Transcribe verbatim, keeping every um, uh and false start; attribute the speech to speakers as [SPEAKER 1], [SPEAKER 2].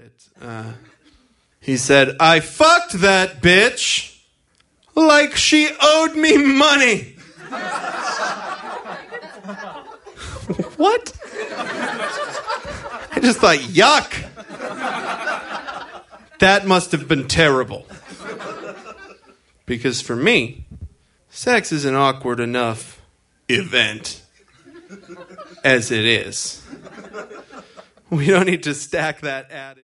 [SPEAKER 1] bit. Uh, he said, I fucked that bitch like she owed me money. What? I just thought, yuck. That must have been terrible. Because for me, sex is an awkward enough event as it is. We don't need to stack that added.